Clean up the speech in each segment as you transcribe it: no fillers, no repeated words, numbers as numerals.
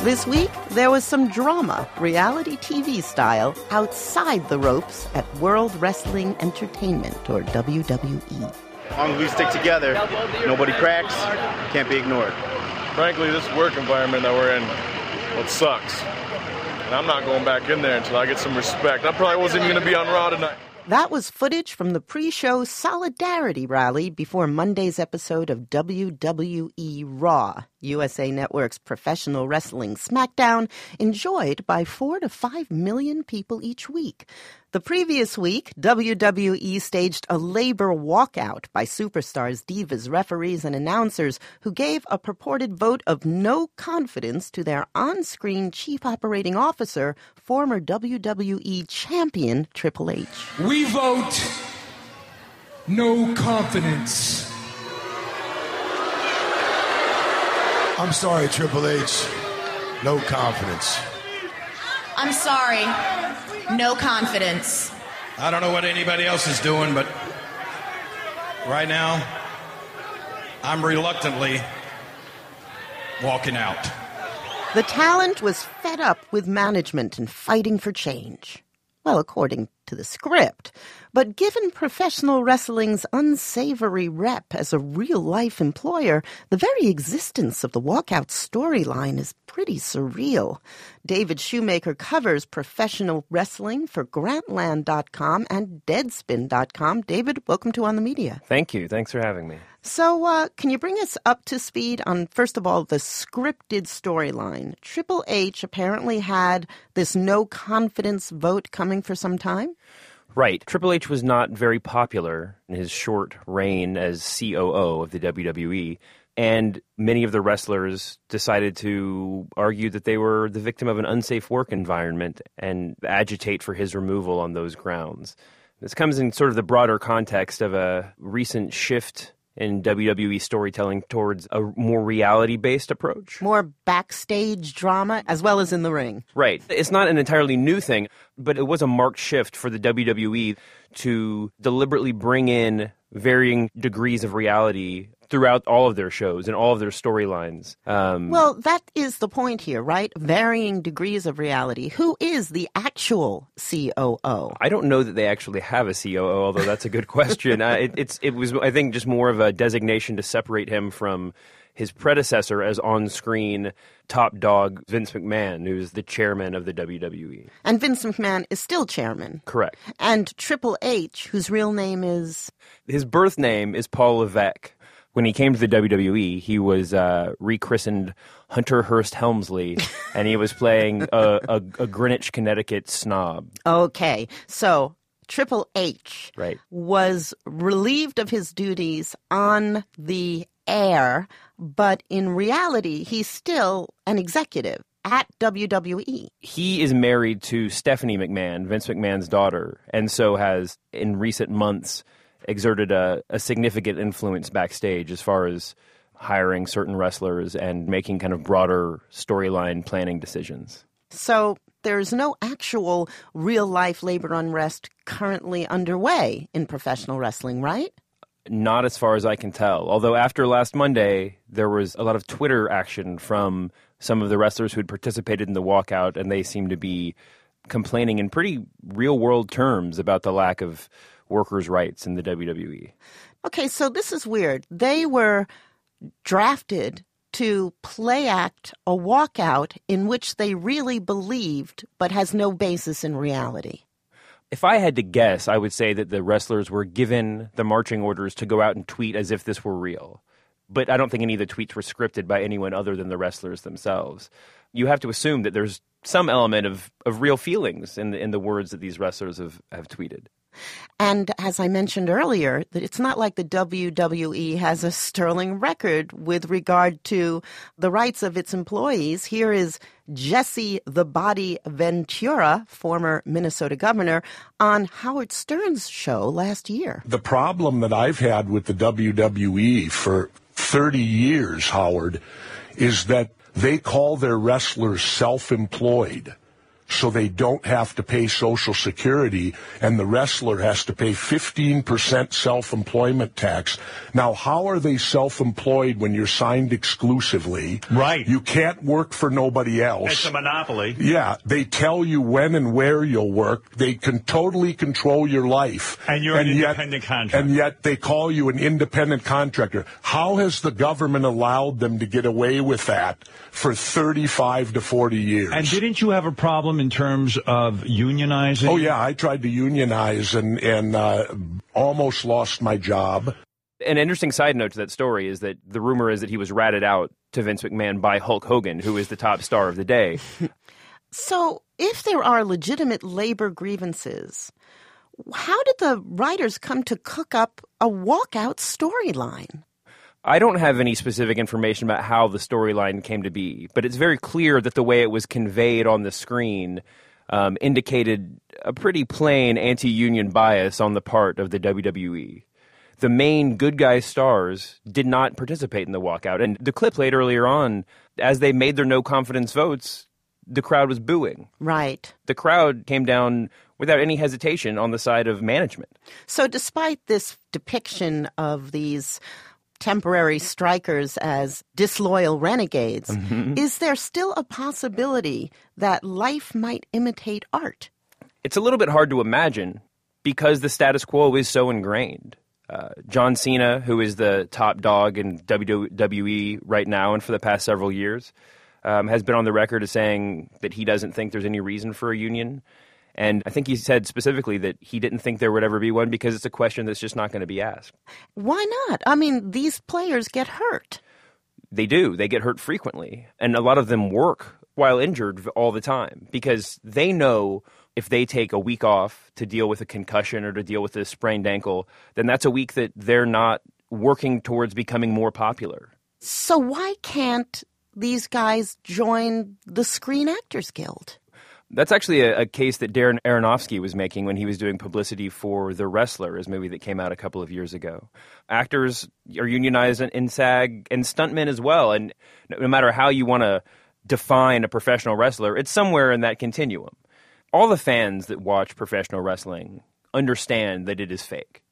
This week, there was some drama, reality TV style, outside the ropes at World Wrestling Entertainment, or WWE. As long as we stick together, nobody cracks, can't be ignored. Frankly, this work environment that we're in, well, it sucks. And I'm not going back in there until I get some respect. I probably wasn't even going to be on Raw tonight. That was footage from the pre-show Solidarity Rally before Monday's episode of WWE Raw, USA Network's professional wrestling SmackDown, enjoyed by 4 to 5 million people each week. The previous week, WWE staged a labor walkout by superstars, divas, referees, and announcers who gave a purported vote of no confidence to their on-screen chief operating officer, former WWE champion Triple H. We vote no confidence. I'm sorry, Triple H. No confidence. I'm sorry. No confidence. I don't know what anybody else is doing, but right now, I'm reluctantly walking out. The talent was fed up with management and fighting for change. Well, according to the script. But given professional wrestling's unsavory rep as a real-life employer, the very existence of the walkout storyline is pretty surreal. David Shoemaker covers professional wrestling for Grantland.com and Deadspin.com. David, welcome to On the Media. Thank you. Thanks for having me. So can you bring us up to speed on, first of all, the scripted storyline? Triple H apparently had this no-confidence vote coming for some time? Right. Triple H was not very popular in his short reign as COO of the WWE, and many of the wrestlers decided to argue that they were the victim of an unsafe work environment and agitate for his removal on those grounds. This comes in sort of the broader context of a recent shift in WWE storytelling towards a more reality-based approach. More backstage drama as well as in the ring. Right. It's not an entirely new thing, but it was a marked shift for the WWE to deliberately bring in varying degrees of reality throughout all of their shows and all of their storylines. Well, that is the point here, right? Varying degrees of reality. Who is the actual COO? I don't know that they actually have a COO, although that's a good question. It was, I think, just more of a designation to separate him from his predecessor as on-screen top dog, Vince McMahon, who's the chairman of the WWE. And Vince McMahon is still chairman. Correct. And Triple H, whose real name is? His birth name is Paul Levesque. When he came to the WWE, he was rechristened Hunter Hearst Helmsley, and he was playing a Greenwich, Connecticut snob. Okay, so Triple H right. was relieved of his duties on the air, but in reality, he's still an executive at WWE. He is married to Stephanie McMahon, Vince McMahon's daughter, and so has, in recent months, exerted a significant influence backstage as far as hiring certain wrestlers and making kind of broader storyline planning decisions. So there's no actual real-life labor unrest currently underway in professional wrestling, right? Not as far as I can tell. Although after last Monday, there was a lot of Twitter action from some of the wrestlers who had participated in the walkout, and they seem to be complaining in pretty real-world terms about the lack of workers' rights in the WWE. Okay, so this is weird. They were drafted to play act a walkout in which they really believed but has no basis in reality. If I had to guess, I would say that the wrestlers were given the marching orders to go out and tweet as if this were real. But I don't think any of the tweets were scripted by anyone other than the wrestlers themselves. You have to assume that there's some element of real feelings in the words that these wrestlers have tweeted. And as I mentioned earlier, that it's not like the WWE has a sterling record with regard to the rights of its employees. Here is Jesse the Body Ventura, former Minnesota governor, on Howard Stern's show last year. The problem that I've had with the WWE for 30 years, Howard, is that they call their wrestlers self-employed. so they don't have to pay Social Security, and the wrestler has to pay 15% self-employment tax. Now, how are they self-employed when you're signed exclusively? Right. You can't work for nobody else. It's a monopoly. Yeah, they tell you when and where you'll work. They can totally control your life. And you're an independent contractor. And yet they call you an independent contractor. How has the government allowed them to get away with that for 35 to 40 years? And didn't you have a problem in terms of unionizing? Oh, yeah, I tried to unionize and almost lost my job. An interesting side note to that story is that the rumor is that he was ratted out to Vince McMahon by Hulk Hogan, who is the top star of the day. So if there are legitimate labor grievances, how did the writers come to cook up a walkout storyline? I don't have any specific information about how the storyline came to be, but it's very clear that the way it was conveyed on the screen indicated a pretty plain anti-union bias on the part of the WWE. The main good guy stars did not participate in the walkout. And the clip played earlier on, as they made their no confidence votes, the crowd was booing. Right. The crowd came down without any hesitation on the side of management. So despite this depiction of these temporary strikers as disloyal renegades, is there still a possibility that life might imitate art? It's a little bit hard to imagine because the status quo is so ingrained. John Cena, who is the top dog in WWE right now and for the past several years, has been on the record as saying that he doesn't think there's any reason for a union. And I think he said specifically that he didn't think there would ever be one because it's a question that's just not going to be asked. Why not? I mean, these players get hurt. They do. They get hurt frequently. And a lot of them work while injured all the time because they know if they take a week off to deal with a concussion or to deal with a sprained ankle, then that's a week that they're not working towards becoming more popular. So why can't these guys join the Screen Actors Guild? That's actually a case that Darren Aronofsky was making when he was doing publicity for The Wrestler, his movie that came out a couple of years ago. Actors are unionized in SAG and stuntmen as well. And no matter how you want to define a professional wrestler, it's somewhere in that continuum. All the fans that watch professional wrestling understand that it is fake.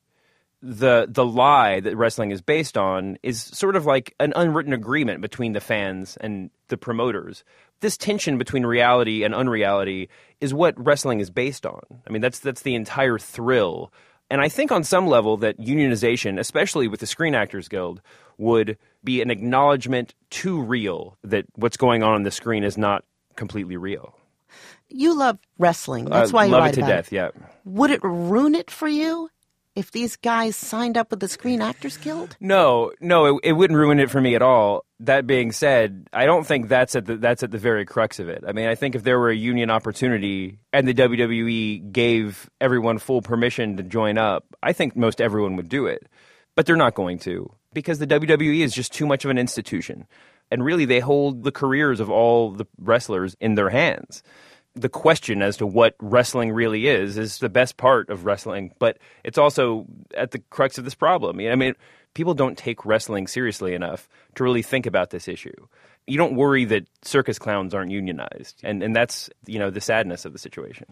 The lie that wrestling is based on is sort of like an unwritten agreement between the fans and the promoters. This tension between reality and unreality is what wrestling is based on. I mean, that's the entire thrill. And I think on some level that unionization, especially with the Screen Actors Guild, would be an acknowledgement to real that what's going on the screen is not completely real. You love wrestling. That's why you love write it to about death, it. yeah. Would it ruin it for you if these guys signed up with the Screen Actors Guild? No, it wouldn't ruin it for me at all. That being said, I don't think that's at the very crux of it. I mean, I think if there were a union opportunity and the WWE gave everyone full permission to join up, I think most everyone would do it. But they're not going to because the WWE is just too much of an institution. And really, they hold the careers of all the wrestlers in their hands. The question as to what wrestling really is the best part of wrestling, but it's also at the crux of this problem. I mean, people don't take wrestling seriously enough to really think about this issue. You don't worry that circus clowns aren't unionized, and that's, the sadness of the situation.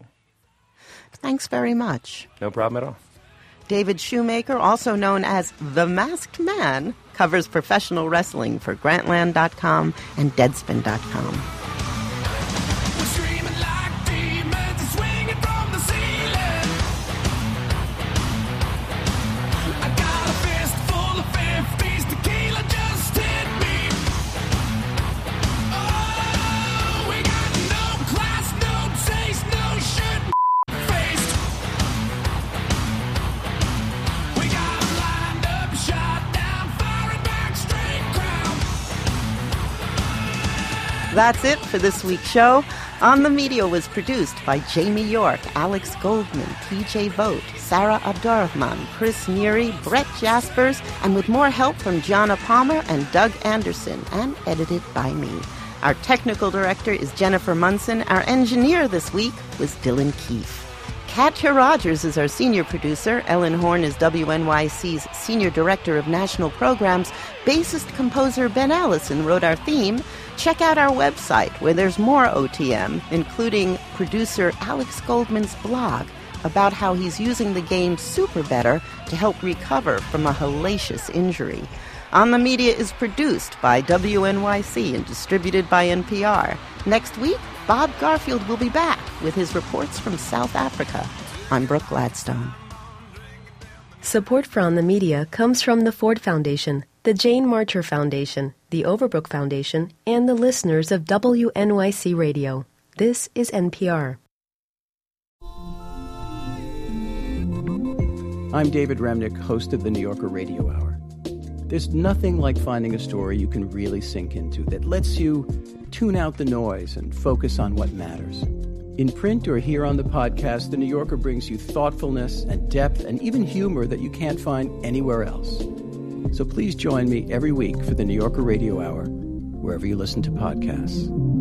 Thanks very much. No problem at all. David Shoemaker, also known as The Masked Man, covers professional wrestling for Grantland.com and Deadspin.com. That's it for this week's show. On the Media was produced by Jamie York, Alex Goldman, TJ Vogt, Sarah Abdurrahman, Chris Neary, Brett Jaspers, and with more help from Gianna Palmer and Doug Anderson, and edited by me. Our technical director is Jennifer Munson. Our engineer this week was Dylan Keefe. Katya Rogers is our senior producer. Ellen Horn is WNYC's senior director of national programs. Bassist-composer Ben Allison wrote our theme. Check out our website where there's more OTM, including producer Alex Goldman's blog about how he's using the game Super Better to help recover from a hellacious injury. On the Media is produced by WNYC and distributed by NPR. Next week, Bob Garfield will be back with his reports from South Africa. I'm Brooke Gladstone. Support for On the Media comes from the Ford Foundation, the Jane Marcher Foundation, the Overbrook Foundation, and the listeners of WNYC Radio. This is NPR. I'm David Remnick, host of the New Yorker Radio Hour. There's nothing like finding a story you can really sink into that lets you tune out the noise and focus on what matters. In print or here on the podcast, The New Yorker brings you thoughtfulness and depth and even humor that you can't find anywhere else. So please join me every week for the New Yorker Radio Hour, wherever you listen to podcasts.